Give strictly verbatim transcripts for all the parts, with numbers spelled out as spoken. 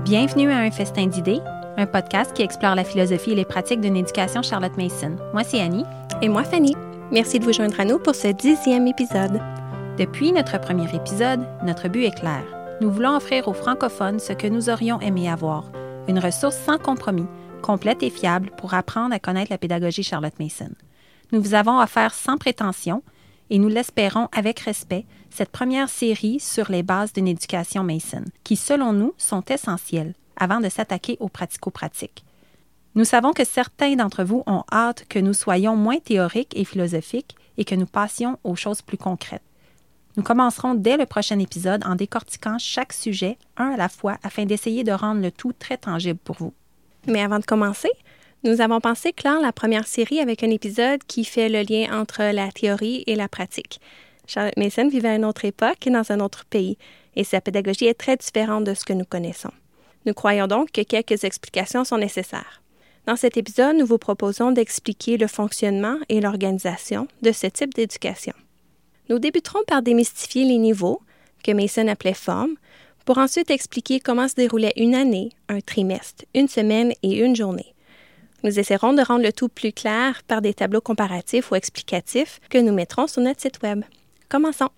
Bienvenue à Un festin d'idées, un podcast qui explore la philosophie et les pratiques d'une éducation Charlotte Mason. Moi, c'est Annie. Et moi, Fanny. Merci de vous joindre à nous pour ce dixième épisode. Depuis notre premier épisode, notre but est clair. Nous voulons offrir aux francophones ce que nous aurions aimé avoir, une ressource sans compromis, complète et fiable pour apprendre à connaître la pédagogie Charlotte Mason. Nous vous avons offert sans prétention, et nous l'espérons avec respect, cette première série sur les bases d'une éducation Mason, qui, selon nous, sont essentielles avant de s'attaquer aux pratico-pratiques. Nous savons que certains d'entre vous ont hâte que nous soyons moins théoriques et philosophiques et que nous passions aux choses plus concrètes. Nous commencerons dès le prochain épisode en décortiquant chaque sujet, un à la fois, afin d'essayer de rendre le tout très tangible pour vous. Mais avant de commencer, nous avons pensé clore la première série avec un épisode qui fait le lien entre la théorie et la pratique. Charlotte Mason vivait à une autre époque et dans un autre pays, et sa pédagogie est très différente de ce que nous connaissons. Nous croyons donc que quelques explications sont nécessaires. Dans cet épisode, nous vous proposons d'expliquer le fonctionnement et l'organisation de ce type d'éducation. Nous débuterons par démystifier les niveaux, que Mason appelait formes, pour ensuite expliquer comment se déroulait une année, un trimestre, une semaine et une journée. Nous essaierons de rendre le tout plus clair par des tableaux comparatifs ou explicatifs que nous mettrons sur notre site Web. Commençons.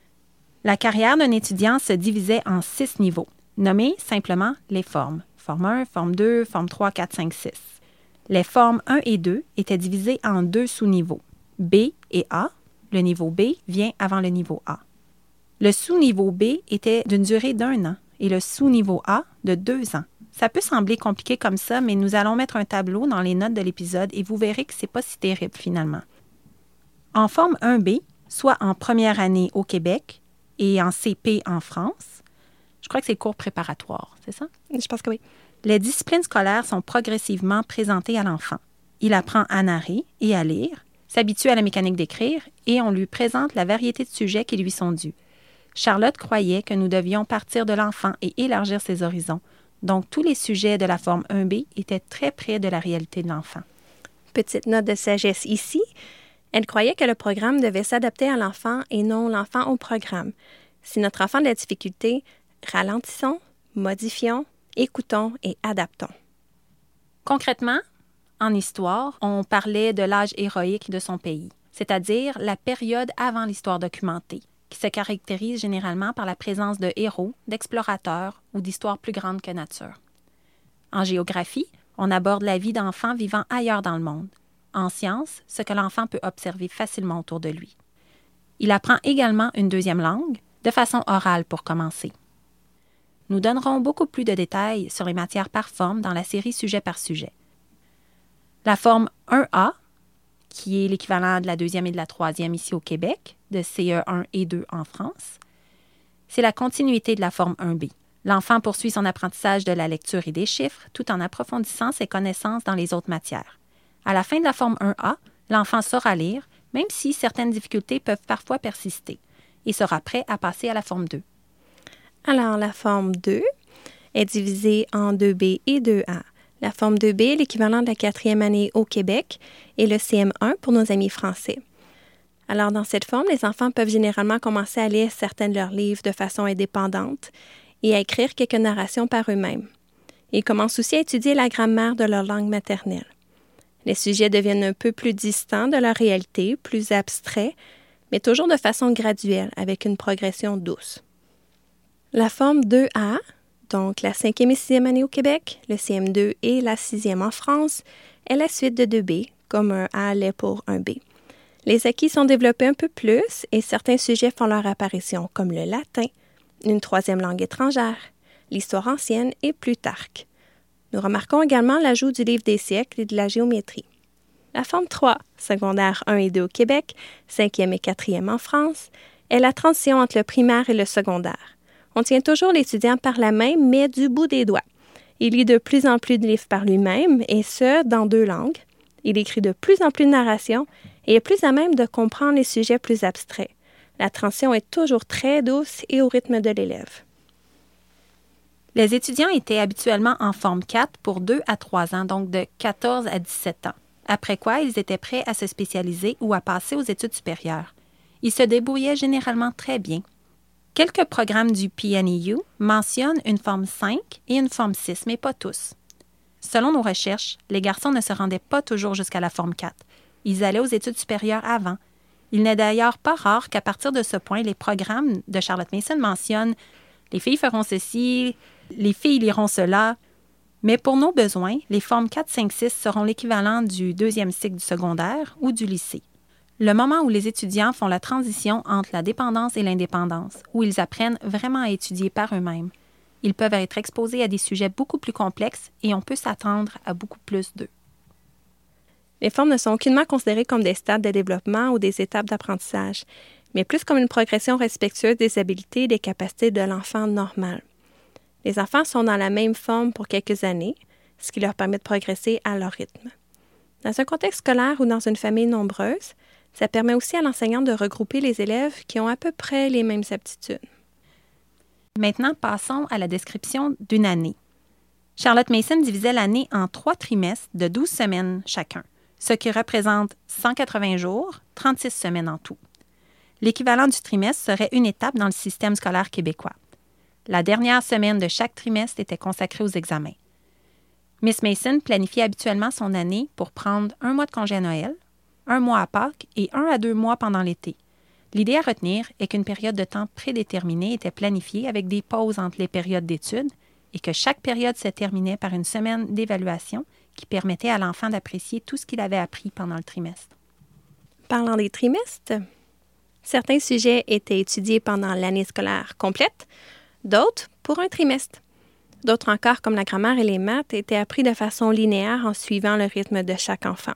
La carrière d'un étudiant se divisait en six niveaux, nommés simplement les formes. Forme un, forme deux, forme trois, quatre, cinq, six. Les formes un et deux étaient divisées en deux sous-niveaux, B et A. Le niveau B vient avant le niveau A. Le sous-niveau B était d'une durée d'un an et le sous-niveau A de deux ans. Ça peut sembler compliqué comme ça, mais nous allons mettre un tableau dans les notes de l'épisode et vous verrez que c'est pas si terrible finalement. En forme un B, soit en première année au Québec et en C P en France, je crois que c'est le cours préparatoire, c'est ça? Je pense que oui. Les disciplines scolaires sont progressivement présentées à l'enfant. Il apprend à narrer et à lire, s'habitue à la mécanique d'écrire et on lui présente la variété de sujets qui lui sont dus. Charlotte croyait que nous devions partir de l'enfant et élargir ses horizons. Donc, tous les sujets de la forme un B étaient très près de la réalité de l'enfant. Petite note de sagesse ici. Elle croyait que le programme devait s'adapter à l'enfant et non l'enfant au programme. Si notre enfant a de la difficulté, ralentissons, modifions, écoutons et adaptons. Concrètement, en histoire, on parlait de l'âge héroïque de son pays, c'est-à-dire la période avant l'histoire documentée, qui se caractérise généralement par la présence de héros, d'explorateurs ou d'histoires plus grandes que nature. En géographie, on aborde la vie d'enfants vivant ailleurs dans le monde. En sciences, ce que l'enfant peut observer facilement autour de lui. Il apprend également une deuxième langue, de façon orale pour commencer. Nous donnerons beaucoup plus de détails sur les matières par forme dans la série sujet par sujet. La forme un A, qui est l'équivalent de la deuxième et de la troisième ici au Québec, de C E un et deux en France, c'est la continuité de la forme un B. L'enfant poursuit son apprentissage de la lecture et des chiffres tout en approfondissant ses connaissances dans les autres matières. À la fin de la forme un A, l'enfant saura lire, même si certaines difficultés peuvent parfois persister, et sera prêt à passer à la forme deux. Alors, la forme deux est divisée en deux B et deux A. La forme deux B est l'équivalent de la quatrième année au Québec et le C M un pour nos amis français. Alors, dans cette forme, les enfants peuvent généralement commencer à lire certains de leurs livres de façon indépendante et à écrire quelques narrations par eux-mêmes. Ils commencent aussi à étudier la grammaire de leur langue maternelle. Les sujets deviennent un peu plus distants de leur réalité, plus abstraits, mais toujours de façon graduelle, avec une progression douce. La forme deux A, donc la cinquième et sixième année au Québec, le C M deux et la sixième en France, est la suite de deux B, comme un A l'est pour un B. Les acquis sont développés un peu plus et certains sujets font leur apparition, comme le latin, une troisième langue étrangère, l'histoire ancienne et Plutarque. Nous remarquons également l'ajout du livre des siècles et de la géométrie. La forme trois, secondaire un et deux au Québec, cinquième et quatrième en France, est la transition entre le primaire et le secondaire. On tient toujours l'étudiant par la main, mais du bout des doigts. Il lit de plus en plus de livres par lui-même, et ce, dans deux langues. Il écrit de plus en plus de narrations et est plus à même de comprendre les sujets plus abstraits. La transition est toujours très douce et au rythme de l'élève. Les étudiants étaient habituellement en forme quatre pour deux à trois ans, donc de quatorze à dix-sept ans, après quoi ils étaient prêts à se spécialiser ou à passer aux études supérieures. Ils se débrouillaient généralement très bien. Quelques programmes du P N E U mentionnent une forme cinq et une forme six, mais pas tous. Selon nos recherches, les garçons ne se rendaient pas toujours jusqu'à la forme quatre. Ils allaient aux études supérieures avant. Il n'est d'ailleurs pas rare qu'à partir de ce point, les programmes de Charlotte Mason mentionnent « les filles feront ceci »,« les filles liront cela ». Mais pour nos besoins, les formes quatre, cinq, six seront l'équivalent du deuxième cycle du secondaire ou du lycée. Le moment où les étudiants font la transition entre la dépendance et l'indépendance, où ils apprennent vraiment à étudier par eux-mêmes. Ils peuvent être exposés à des sujets beaucoup plus complexes et on peut s'attendre à beaucoup plus d'eux. Les formes ne sont aucunement considérées comme des stades de développement ou des étapes d'apprentissage, mais plus comme une progression respectueuse des habiletés et des capacités de l'enfant normal. Les enfants sont dans la même forme pour quelques années, ce qui leur permet de progresser à leur rythme. Dans un contexte scolaire ou dans une famille nombreuse, ça permet aussi à l'enseignant de regrouper les élèves qui ont à peu près les mêmes aptitudes. Maintenant, passons à la description d'une année. Charlotte Mason divisait l'année en trois trimestres de douze semaines chacun, ce qui représente cent quatre-vingts jours, trente-six semaines en tout. L'équivalent du trimestre serait une étape dans le système scolaire québécois. La dernière semaine de chaque trimestre était consacrée aux examens. Miss Mason planifiait habituellement son année pour prendre un mois de congé à Noël, un mois à Pâques et un à deux mois pendant l'été. L'idée à retenir est qu'une période de temps prédéterminée était planifiée avec des pauses entre les périodes d'études et que chaque période se terminait par une semaine d'évaluation qui permettait à l'enfant d'apprécier tout ce qu'il avait appris pendant le trimestre. Parlant des trimestres, certains sujets étaient étudiés pendant l'année scolaire complète, d'autres pour un trimestre. D'autres encore, comme la grammaire et les maths, étaient appris de façon linéaire en suivant le rythme de chaque enfant.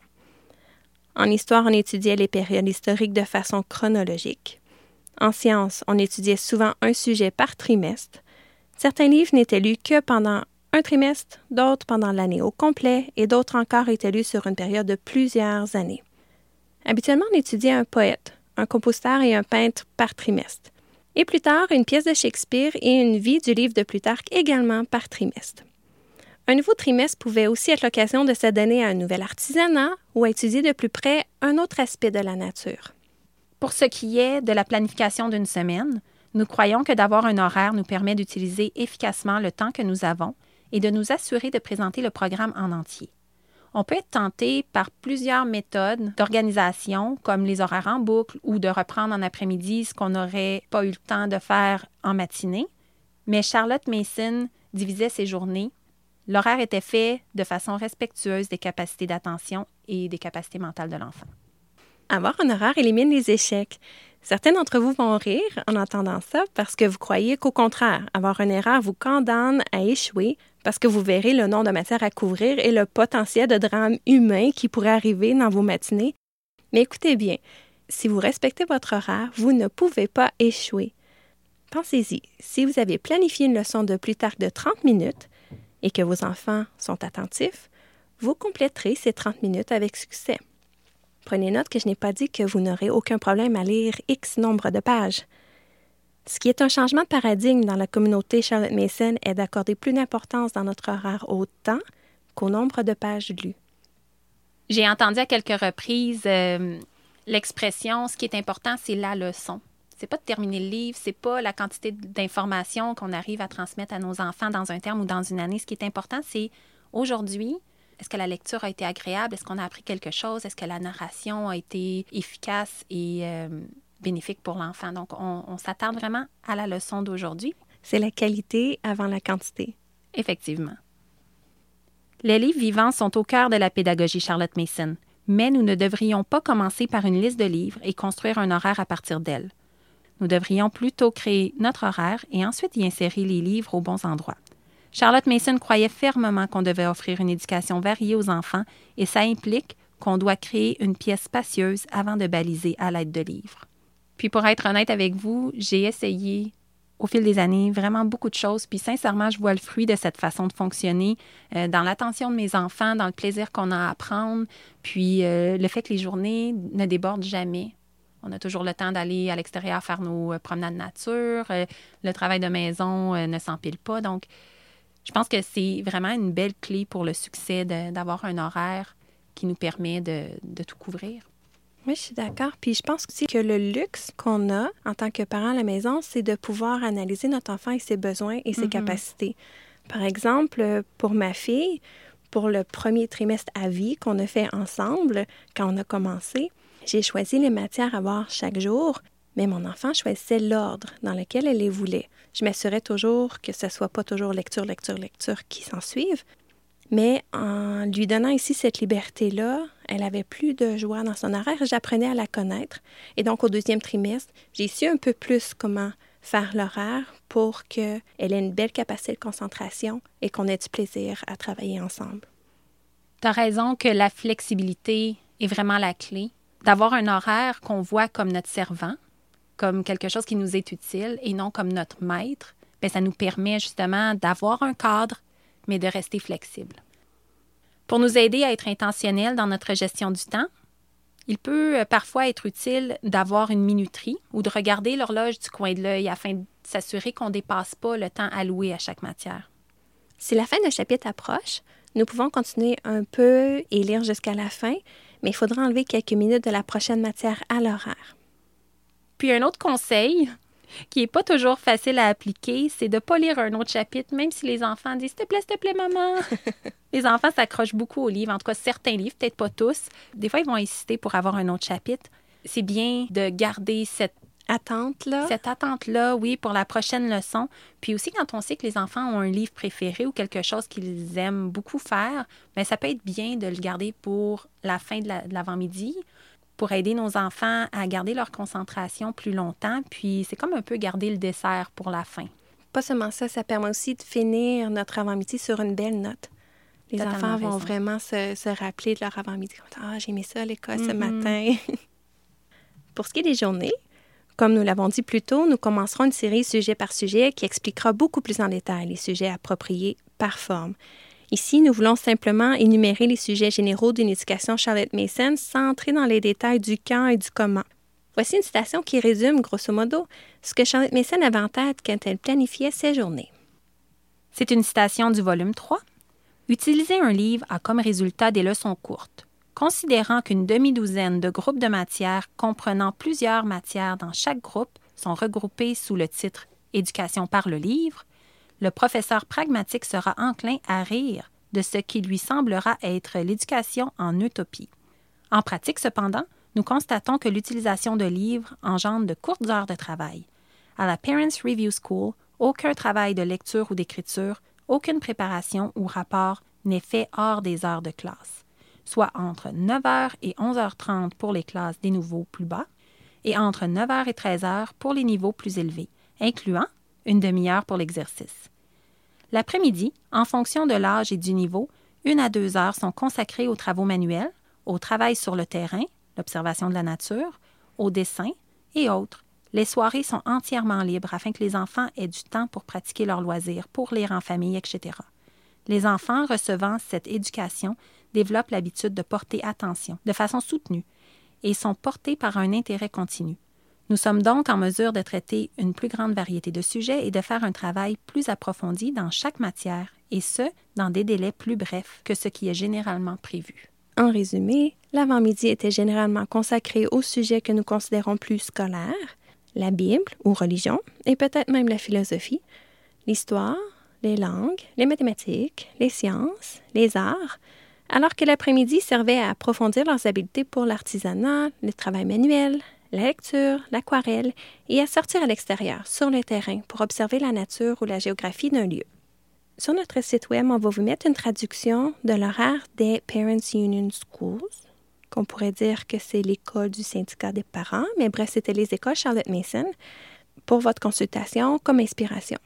En histoire, on étudiait les périodes historiques de façon chronologique. En sciences, on étudiait souvent un sujet par trimestre. Certains livres n'étaient lus que pendant un trimestre, d'autres pendant l'année au complet, et d'autres encore étaient lus sur une période de plusieurs années. Habituellement, on étudiait un poète, un compositeur et un peintre par trimestre. Et plus tard, une pièce de Shakespeare et une vie du livre de Plutarque également par trimestre. Un nouveau trimestre pouvait aussi être l'occasion de s'adonner à un nouvel artisanat ou à étudier de plus près un autre aspect de la nature. Pour ce qui est de la planification d'une semaine, nous croyons que d'avoir un horaire nous permet d'utiliser efficacement le temps que nous avons et de nous assurer de présenter le programme en entier. On peut être tenté par plusieurs méthodes d'organisation, comme les horaires en boucle ou de reprendre en après-midi ce qu'on n'aurait pas eu le temps de faire en matinée, mais Charlotte Mason divisait ses journées. L'horaire était fait de façon respectueuse des capacités d'attention et des capacités mentales de l'enfant. Avoir un horaire élimine les échecs. Certains d'entre vous vont rire en entendant ça parce que vous croyez qu'au contraire, avoir un horaire vous condamne à échouer parce que vous verrez le nombre de matières à couvrir et le potentiel de drame humain qui pourrait arriver dans vos matinées. Mais écoutez bien, si vous respectez votre horaire, vous ne pouvez pas échouer. Pensez-y, si vous avez planifié une leçon de Plutarque de trente minutes, et que vos enfants sont attentifs, vous compléterez ces trente minutes avec succès. Prenez note que je n'ai pas dit que vous n'aurez aucun problème à lire X nombre de pages. Ce qui est un changement de paradigme dans la communauté Charlotte Mason est d'accorder plus d'importance dans notre horaire au temps qu'au nombre de pages lues. J'ai entendu à quelques reprises euh, l'expression « ce qui est important, c'est la leçon ». C'est pas de terminer le livre, c'est pas la quantité d'informations qu'on arrive à transmettre à nos enfants dans un terme ou dans une année. Ce qui est important, c'est aujourd'hui, est-ce que la lecture a été agréable? Est-ce qu'on a appris quelque chose? Est-ce que la narration a été efficace et euh, bénéfique pour l'enfant? Donc, on, on s'attarde vraiment à la leçon d'aujourd'hui. C'est la qualité avant la quantité. Effectivement. Les livres vivants sont au cœur de la pédagogie Charlotte Mason, mais nous ne devrions pas commencer par une liste de livres et construire un horaire à partir d'elle. Nous devrions plutôt créer notre horaire et ensuite y insérer les livres aux bons endroits. Charlotte Mason croyait fermement qu'on devait offrir une éducation variée aux enfants et ça implique qu'on doit créer une pièce spacieuse avant de baliser à l'aide de livres. Puis pour être honnête avec vous, j'ai essayé au fil des années vraiment beaucoup de choses, puis sincèrement, je vois le fruit de cette façon de fonctionner euh, dans l'attention de mes enfants, dans le plaisir qu'on a à apprendre, puis euh, le fait que les journées ne débordent jamais. On a toujours le temps d'aller à l'extérieur faire nos euh, promenades nature. Euh, le travail de maison euh, ne s'empile pas. Donc, je pense que c'est vraiment une belle clé pour le succès de, d'avoir un horaire qui nous permet de, de tout couvrir. Oui, je suis d'accord. Puis je pense aussi que le luxe qu'on a en tant que parent à la maison, c'est de pouvoir analyser notre enfant et ses besoins et ses Mm-hmm. capacités. Par exemple, pour ma fille, pour le premier trimestre à vie qu'on a fait ensemble, quand on a commencé, j'ai choisi les matières à voir chaque jour, mais mon enfant choisissait l'ordre dans lequel elle les voulait. Je m'assurais toujours que ce ne soit pas toujours lecture, lecture, lecture qui s'en suivent. Mais en lui donnant ici cette liberté-là, elle avait plus de joie dans son horaire et j'apprenais à la connaître. Et donc, au deuxième trimestre, j'ai su un peu plus comment faire l'horaire pour qu'elle ait une belle capacité de concentration et qu'on ait du plaisir à travailler ensemble. Tu as raison que la flexibilité est vraiment la clé. D'avoir un horaire qu'on voit comme notre servant, comme quelque chose qui nous est utile et non comme notre maître, bien, ça nous permet justement d'avoir un cadre, mais de rester flexible. Pour nous aider à être intentionnels dans notre gestion du temps, il peut parfois être utile d'avoir une minuterie ou de regarder l'horloge du coin de l'œil afin de s'assurer qu'on ne dépasse pas le temps alloué à chaque matière. Si la fin de chapitre approche, nous pouvons continuer un peu et lire jusqu'à la fin, mais il faudra enlever quelques minutes de la prochaine matière à l'horaire. Puis un autre conseil, qui n'est pas toujours facile à appliquer, c'est de ne pas lire un autre chapitre, même si les enfants disent « S'il te plaît, s'il te plaît, maman! » Les enfants s'accrochent beaucoup aux livres, en tout cas certains livres, peut-être pas tous. Des fois, ils vont insister pour avoir un autre chapitre. C'est bien de garder cette attente-là. Cette attente-là, oui, pour la prochaine leçon. Puis aussi, quand on sait que les enfants ont un livre préféré ou quelque chose qu'ils aiment beaucoup faire, bien, ça peut être bien de le garder pour la fin de, la, de l'avant-midi, pour aider nos enfants à garder leur concentration plus longtemps. Puis c'est comme un peu garder le dessert pour la fin. Pas seulement ça, ça permet aussi de finir notre avant-midi sur une belle note. Les Totalement enfants vont raison. vraiment se, se rappeler de leur avant-midi. « Ah, j'ai aimé ça à l'école mm-hmm. ce matin. » Pour ce qui est des journées, comme nous l'avons dit plus tôt, nous commencerons une série sujet par sujet qui expliquera beaucoup plus en détail les sujets appropriés par forme. Ici, nous voulons simplement énumérer les sujets généraux d'une éducation Charlotte Mason sans entrer dans les détails du quand et du comment. Voici une citation qui résume, grosso modo, ce que Charlotte Mason avait en tête quand elle planifiait ses journées. C'est une citation du volume trois. « Utiliser un livre a comme résultat des leçons courtes. Considérant qu'une demi-douzaine de groupes de matières comprenant plusieurs matières dans chaque groupe sont regroupés sous le titre « Éducation par le livre », le professeur pragmatique sera enclin à rire de ce qui lui semblera être l'éducation en utopie. En pratique, cependant, nous constatons que l'utilisation de livres engendre de courtes heures de travail. À la Parents Review School, aucun travail de lecture ou d'écriture, aucune préparation ou rapport n'est fait hors des heures de classe, soit entre neuf heures et onze heures trente pour les classes des niveaux plus bas et entre neuf heures et treize heures pour les niveaux plus élevés, incluant une demi-heure pour l'exercice. L'après-midi, en fonction de l'âge et du niveau, une à deux heures sont consacrées aux travaux manuels, au travail sur le terrain, l'observation de la nature, au dessin et autres. Les soirées sont entièrement libres afin que les enfants aient du temps pour pratiquer leurs loisirs, pour lire en famille, et cetera. Les enfants recevant cette éducation développent l'habitude de porter attention de façon soutenue et sont portés par un intérêt continu. Nous sommes donc en mesure de traiter une plus grande variété de sujets et de faire un travail plus approfondi dans chaque matière, et ce, dans des délais plus brefs que ce qui est généralement prévu. En résumé, l'avant-midi était généralement consacré aux sujets que nous considérons plus scolaires, la Bible ou religion, et peut-être même la philosophie, l'histoire, les langues, les mathématiques, les sciences, les arts, alors que l'après-midi servait à approfondir leurs habiletés pour l'artisanat, le travail manuel, la lecture, l'aquarelle et à sortir à l'extérieur, sur le terrain, pour observer la nature ou la géographie d'un lieu. Sur notre site web, on va vous mettre une traduction de l'horaire des Parents Union Schools, qu'on pourrait dire que c'est l'école du syndicat des parents, mais bref, c'était les écoles Charlotte Mason, pour votre consultation comme inspiration.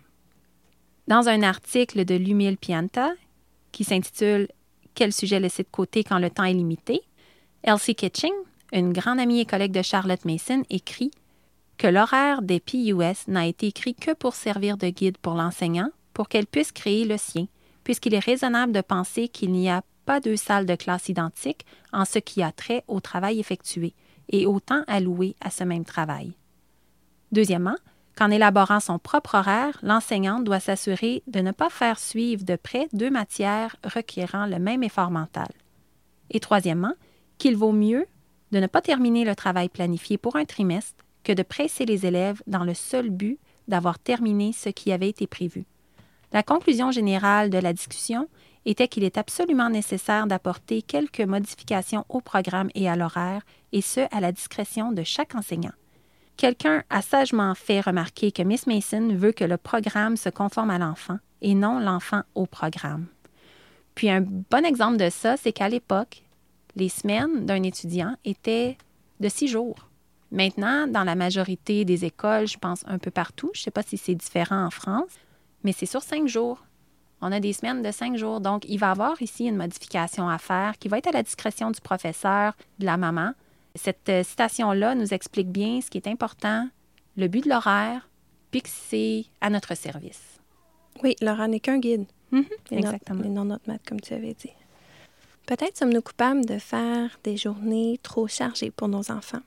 Dans un article de Lumil Pianta, qui s'intitule « Quel sujet laisser de côté quand le temps est limité ?», Elsie Kitching, une grande amie et collègue de Charlotte Mason, écrit que l'horaire des P U S n'a été écrit que pour servir de guide pour l'enseignant, pour qu'elle puisse créer le sien, puisqu'il est raisonnable de penser qu'il n'y a pas deux salles de classe identiques en ce qui a trait au travail effectué et au temps alloué à ce même travail. Deuxièmement, qu'en élaborant son propre horaire, l'enseignante doit s'assurer de ne pas faire suivre de près deux matières requérant le même effort mental. Et troisièmement, qu'il vaut mieux de ne pas terminer le travail planifié pour un trimestre que de presser les élèves dans le seul but d'avoir terminé ce qui avait été prévu. La conclusion générale de la discussion était qu'il est absolument nécessaire d'apporter quelques modifications au programme et à l'horaire, et ce, à la discrétion de chaque enseignant. Quelqu'un a sagement fait remarquer que Miss Mason veut que le programme se conforme à l'enfant et non l'enfant au programme. Puis un bon exemple de ça, c'est qu'à l'époque, les semaines d'un étudiant étaient de six jours. Maintenant, dans la majorité des écoles, je pense un peu partout, je ne sais pas si c'est différent en France, mais c'est sur cinq jours. On a des semaines de cinq jours. Donc, il va y avoir ici une modification à faire qui va être à la discrétion du professeur, de la maman. Cette euh, citation-là nous explique bien ce qui est important, le but de l'horaire, puis que c'est à notre service. Oui, l'horaire n'est qu'un guide. Mm-hmm, et exactement. Non, et non notre maître, comme tu avais dit. Peut-être sommes-nous coupables de faire des journées trop chargées pour nos enfants.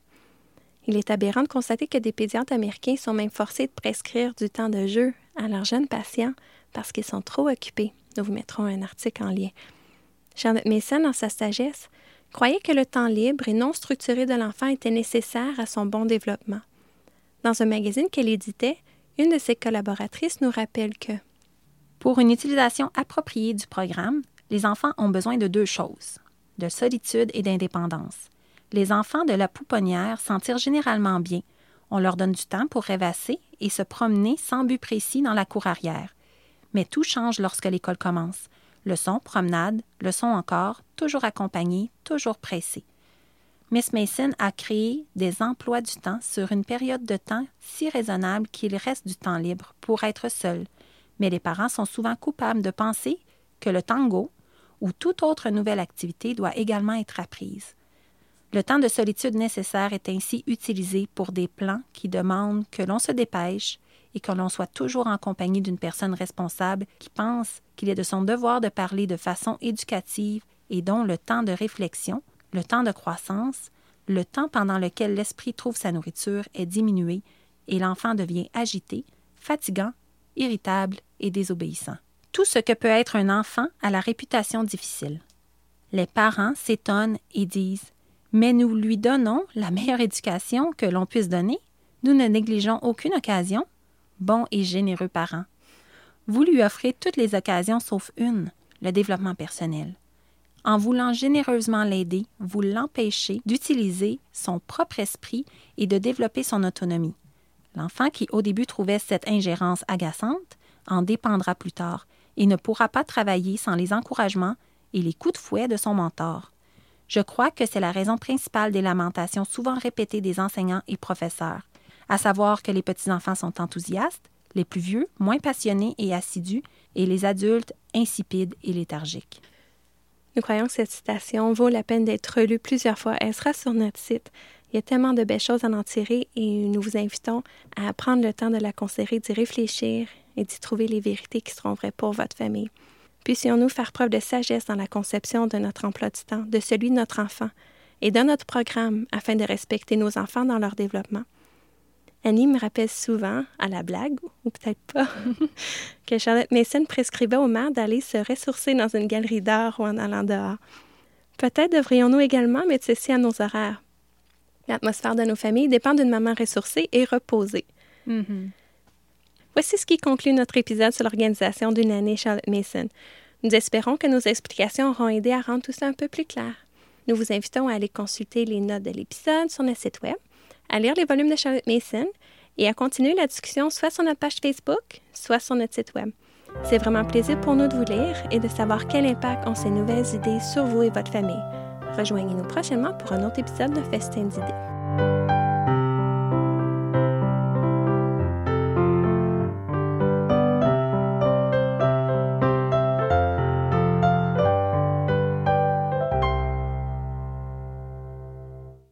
Il est aberrant de constater que des pédiatres américains sont même forcés de prescrire du temps de jeu à leurs jeunes patients parce qu'ils sont trop occupés. Nous vous mettrons un article en lien. Charlotte Mason, dans sa sagesse, croyait que le temps libre et non structuré de l'enfant était nécessaire à son bon développement. Dans un magazine qu'elle éditait, une de ses collaboratrices nous rappelle que pour une utilisation appropriée du programme, les enfants ont besoin de deux choses, de solitude et d'indépendance. Les enfants de la pouponnière s'en tirent généralement bien. On leur donne du temps pour rêvasser et se promener sans but précis dans la cour arrière. Mais tout change lorsque l'école commence. Leçons, promenade, leçons encore, toujours accompagnés, toujours pressés. Miss Mason a créé des emplois du temps sur une période de temps si raisonnable qu'il reste du temps libre pour être seul. Mais les parents sont souvent coupables de penser que le tango ou toute autre nouvelle activité doit également être apprise. Le temps de solitude nécessaire est ainsi utilisé pour des plans qui demandent que l'on se dépêche et que l'on soit toujours en compagnie d'une personne responsable qui pense qu'il est de son devoir de parler de façon éducative et dont le temps de réflexion, le temps de croissance, le temps pendant lequel l'esprit trouve sa nourriture est diminué et l'enfant devient agité, fatigant, irritable et désobéissant. Tout ce que peut être un enfant a la réputation difficile. Les parents s'étonnent et disent « Mais nous lui donnons la meilleure éducation que l'on puisse donner. Nous ne négligeons aucune occasion. » Bons et généreux parents. Vous lui offrez toutes les occasions sauf une, le développement personnel. En voulant généreusement l'aider, vous l'empêchez d'utiliser son propre esprit et de développer son autonomie. L'enfant qui au début trouvait cette ingérence agaçante en dépendra plus tard et ne pourra pas travailler sans les encouragements et les coups de fouet de son mentor. Je crois que c'est la raison principale des lamentations souvent répétées des enseignants et professeurs, à savoir que les petits-enfants sont enthousiastes, les plus vieux, moins passionnés et assidus, et les adultes, insipides et léthargiques. Nous croyons que cette citation vaut la peine d'être relue plusieurs fois. Elle sera sur notre site. Il y a tellement de belles choses à en tirer et nous vous invitons à prendre le temps de la considérer, d'y réfléchir et d'y trouver les vérités qui seront vraies pour votre famille. Puissions-nous faire preuve de sagesse dans la conception de notre emploi du temps, de celui de notre enfant et de notre programme afin de respecter nos enfants dans leur développement. Annie me rappelle souvent, à la blague, ou peut-être pas, que Charlotte Mason prescrivait aux mères d'aller se ressourcer dans une galerie d'art ou en allant dehors. Peut-être devrions-nous également mettre ceci à nos horaires. L'atmosphère de nos familles dépend d'une maman ressourcée et reposée. Mm-hmm. Voici ce qui conclut notre épisode sur l'organisation d'une année Charlotte Mason. Nous espérons que nos explications auront aidé à rendre tout ça un peu plus clair. Nous vous invitons à aller consulter les notes de l'épisode sur notre site web, à lire les volumes de Charlotte Mason et à continuer la discussion soit sur notre page Facebook, soit sur notre site web. C'est vraiment un plaisir pour nous de vous lire et de savoir quel impact ont ces nouvelles idées sur vous et votre famille. Rejoignez-nous prochainement pour un autre épisode de Festin d'idées.